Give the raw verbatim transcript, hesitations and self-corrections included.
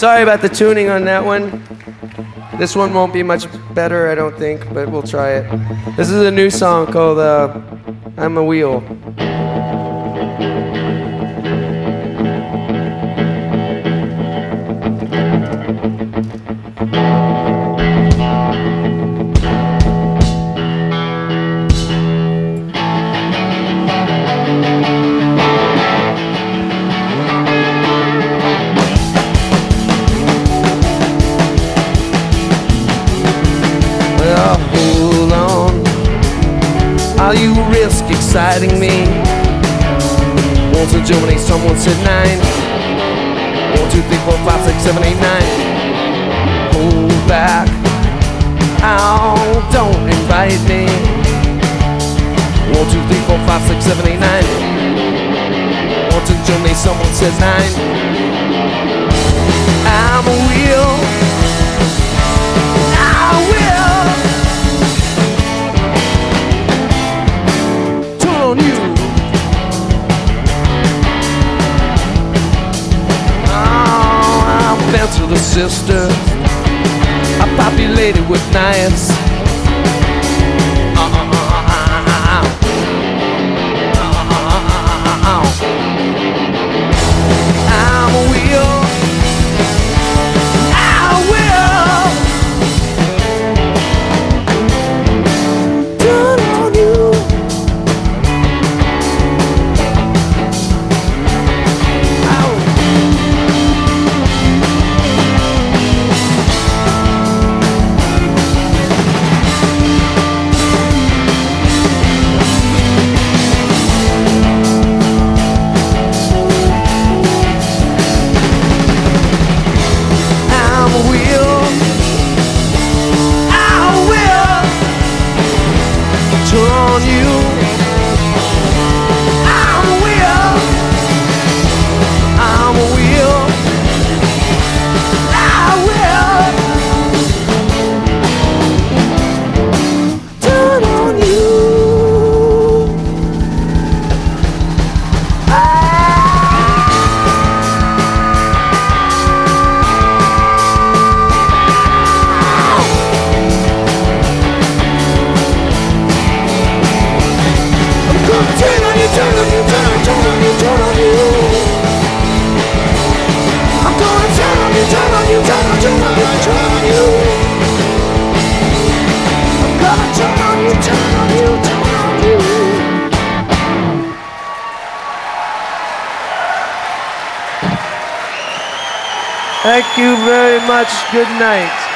Sorry about the tuning on that one. This one won't be much better, I don't think, but we'll try it. This is a new song called uh, I'm a Wheel. Well, hold on. Are you risk exciting me? One, two, Germany, someone said nine. One, two, three, four, five, six, seven, eight, nine. Hold back. Oh, don't invite me. One, two, three, four, five, six, seven, eight, nine. One, two, Germany, someone says nine. I'm a wheel. I will. To the sisters, I populated with knives. I'm a wheel. I will turn on you. Thank you very much. Good night.